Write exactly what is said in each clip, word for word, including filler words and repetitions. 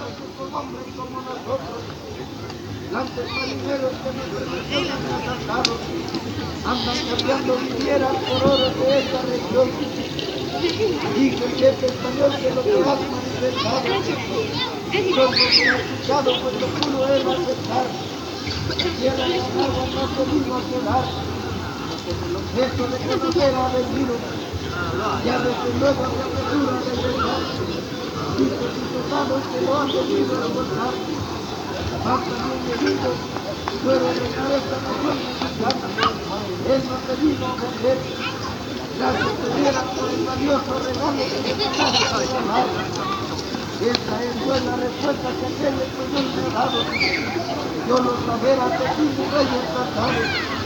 son hombres como nosotros. Blancos marineros que nuestros han asaltado, andan cambiando vivieras por oro de esta región. Dice el jefe español que lo que has manifestado, yo no te he escuchado, pues lo puro es aceptar. Tierra y agua no se vino a quedar, eso de conocer ha venido, ya desde luego se apresura de verdad. Dice sus soldados que lo han venido a encontrar, más también heridos, puede dejar esta nación mexicana. Él no te vino a vender, gracias te dieran por el valioso regalo que te mandaste a trabajar. Esa es buena respuesta que aquel español me ha dado. Yo lo saber ante ti, mi rey encantado.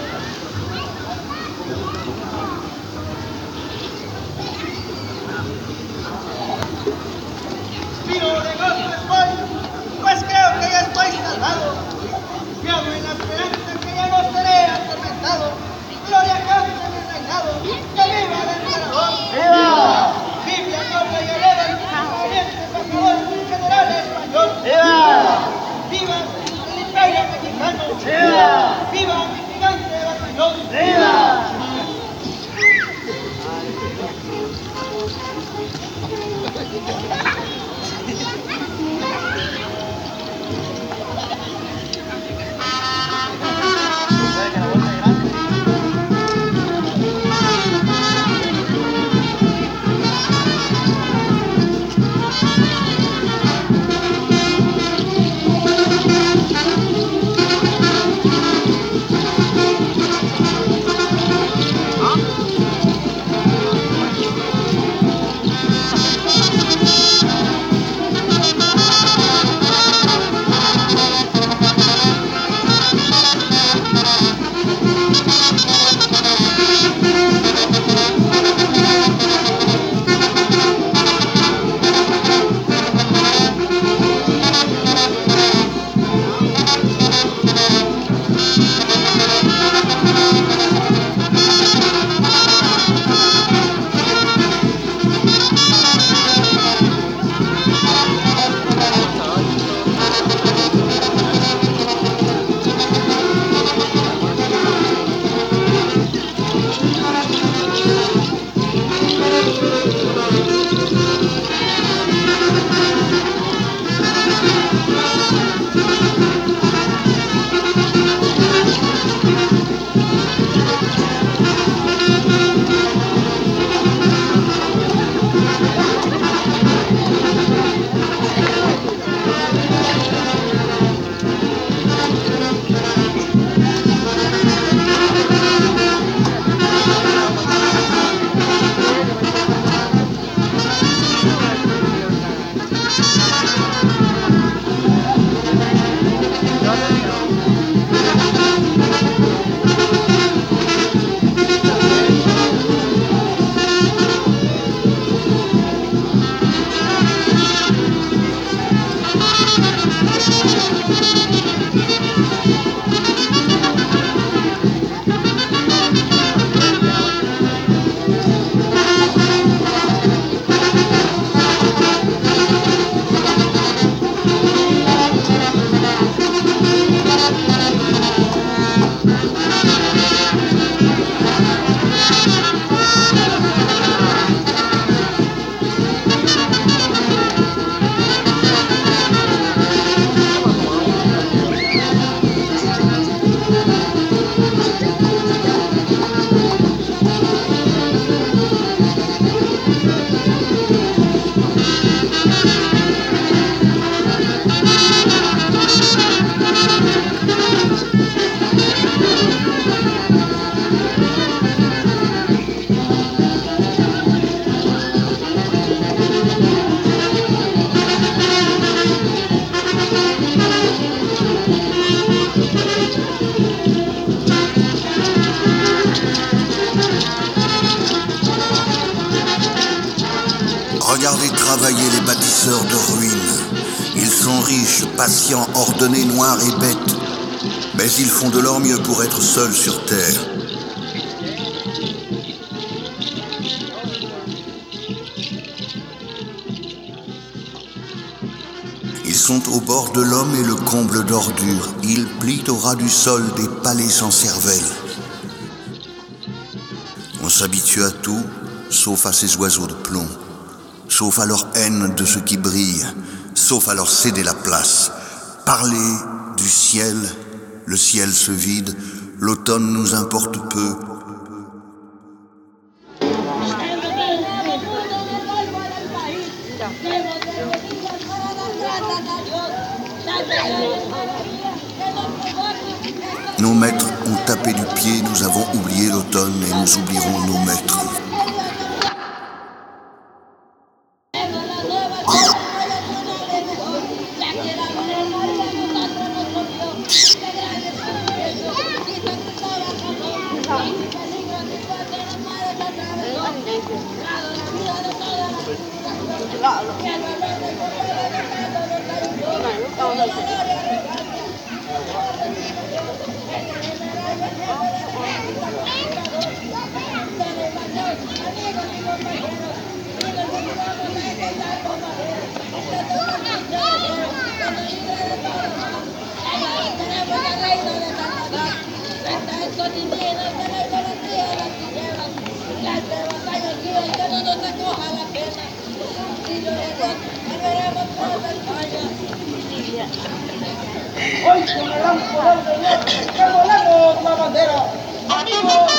Miro de gozo estoy, pues creo que ya estoy salvado. Confiado en la esperanza que ya no seré atormentado. Gloria cante mi reinado, que viva el emperador. ¡Viva! Biblia, noble y eleven, valiente embajador, general español. ¡Viva! ¡Viva el imperio mexicano! ¡Viva! ¡Viva mi gigante batallón! ¡Viva! Regardez travailler les bâtisseurs de ruines. Ils sont riches, patients, ordonnés, noirs et bêtes. Mais ils font de leur mieux pour être seuls sur terre. Ils sont au bord de l'homme et le comble d'ordure. Ils plient au ras du sol des palais sans cervelle. On s'habitue à tout, sauf à ces oiseaux de plomb, sauf à leur haine de ce qui brille, sauf à leur céder la place. Parler du ciel, le ciel se vide, l'automne nous importe peu. Nos maîtres ont tapé du pied, nous avons oublié l'automne et nous oublierons nos maîtres. Hoy con el gran poder de Dios, revolemos la bandera. Amigos,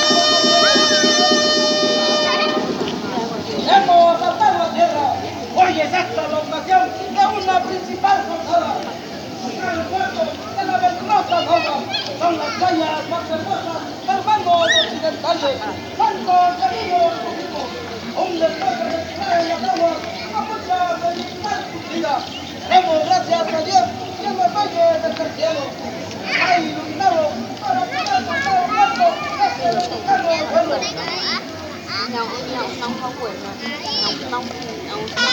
hemos saltado la tierra. Hoy es esta la ocasión de una principal jornada. Contra el puerto de la venturosa Goma son las playas más hermosas del mangos occidentales. Blancos amigos públicos, un despacho de tirar en las aguas a mucha felicidad cumplida. Demos gracias a Dios que en los valles del cielo ha iluminado para poder pasar un rato este mexicano bueno. Nấu nấu nấu không quên rồi nấu nấu nấu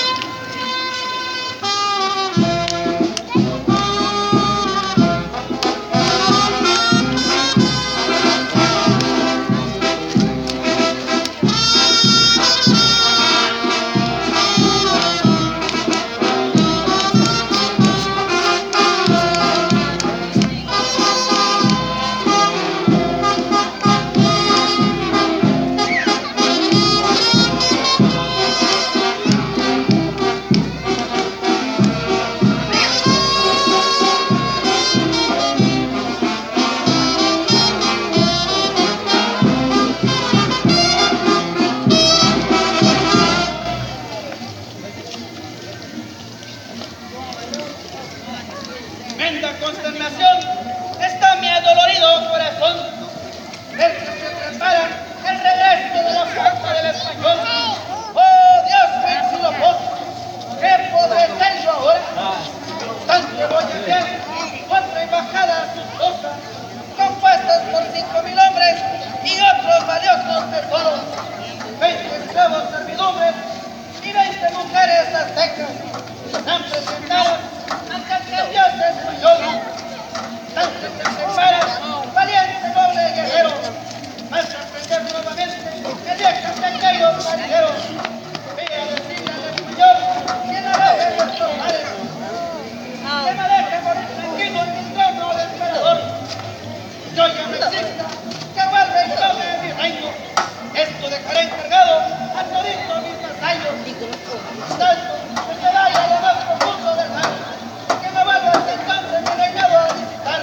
Tremenda consternación está mi adolorido corazón. Ver que se prepara el regreso de la fuerza del español. ¡Oh, Dios vencido vos! ¿Qué podré ser yo ahora? Tanto voy a enviar otra embajada suntuosa, compuestas por cinco mil hombres y otros valiosos tesoros, veinte esclavos servidumbres y veinte mujeres aztecas. Están presentadas ante el Dios español. Tanto se prepara, valiente noble guerrero, vas a aprender nuevamente el viejo cañero marinero. Ve a decirle al español que navegue en nuestros mares, que me deje morir tranquilo en mi trono de emperador. Yo ya me exista, que guarde y tome mi reino. Esto dejaré encargado a toditos mis vasallos. Tanto que se vaya a lo más profundo del mar, que me vuelva hasta entonces mi reinado a visitar.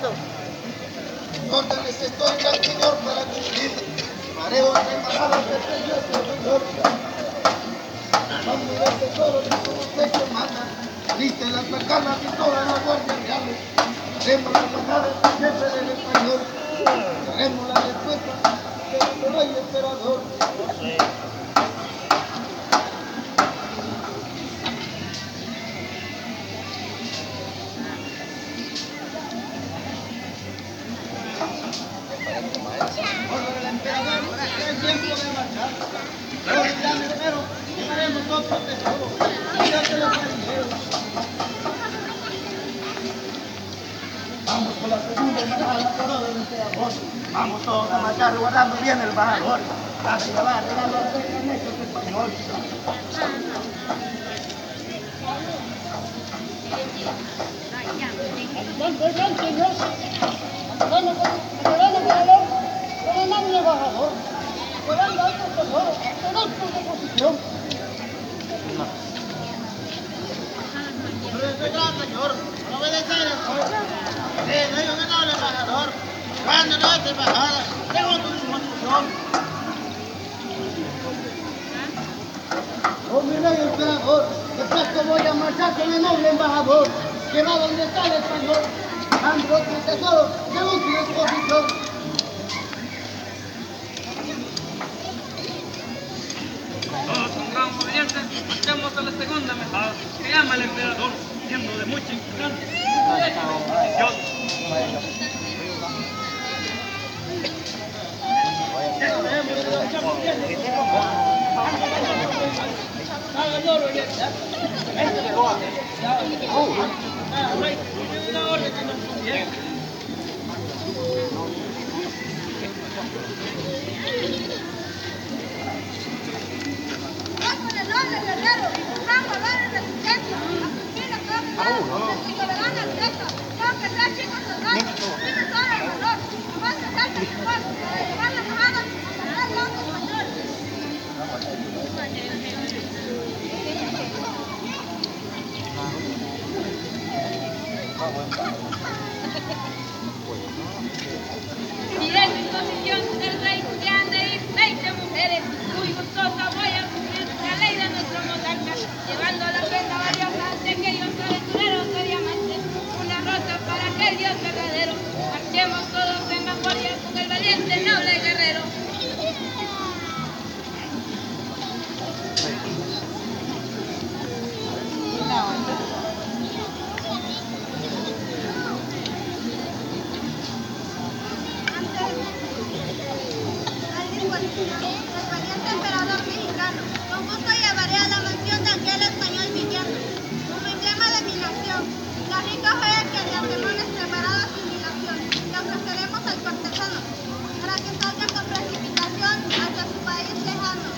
Órdenes estoy al Señor para cumplir. Mareo de embajadas de reyes y señor. Mando de tesoros y como usted que manda. Listen las bacanas y toda la guardia real. Haremos las bajadas del jefe del español. Haremos la respuesta del rey emperador. Orden del emperador, es tiempo de marchar. Pero ya me espero, llevaremos otro tesoro. Mírate los marineros. Vamos con la segunda embajada, corona del emperador. Vamos todos a marchar guardando bien el valor. Así va a regalar los recamechos españoles. del gran señor, acabando con el emperador, con el noble embajador, volando alto tesoro, en alto de posición. Este gran señor, por obedecer el sol, le doy un honorable embajador, llevando nuestra embajada, según tu disposición. Oh mi rey emperador, de pronto voy a marchar con el noble embajador, que va donde está el español, dando otro tesoro, según su disposición. Todos con gran obediencia, marchamos a la segunda embajada, que llama el emperador, siendo de mucha importancia. Y de disposición del rey que han de ir veinte mujeres, muy gustosa voy a cumplir la ley de nuestro monarca, llevando la prenda valiosa de aquellos aventureros de diamantes, una rosa para aquel dios verdadero. Marchemos todos en memoria con el valiente noble guerrero. El valiente emperador mexicano, con gusto llevaré a la mansión de aquel español viviendo, como emblema de mi nación, la rica joya que de antemano es preparada sin dilación, le ofreceremos al cortesano, para que salga con precipitación hacia su país lejano.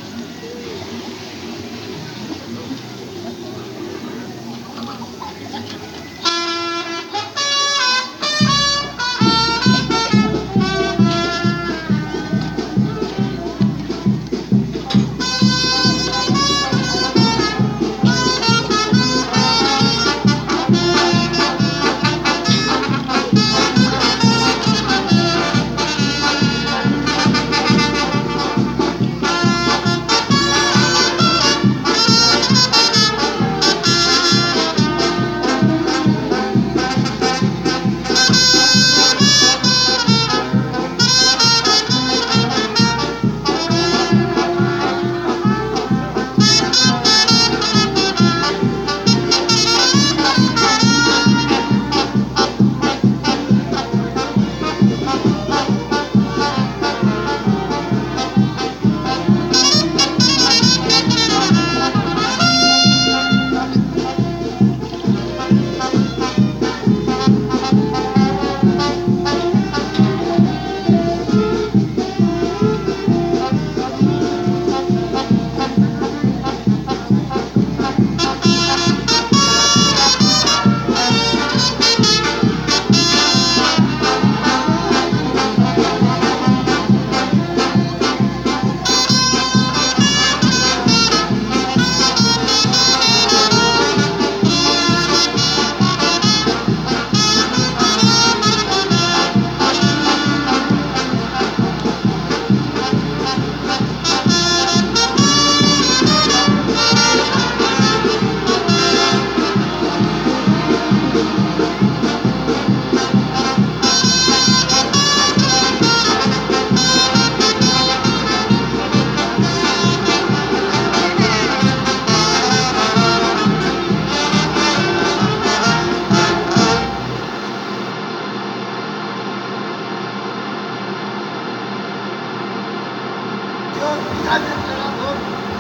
Gran emperador,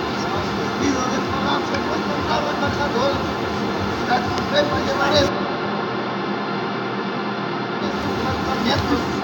vestido de palacio fue encontrado embajador, la suprema llevaré sus tratamientos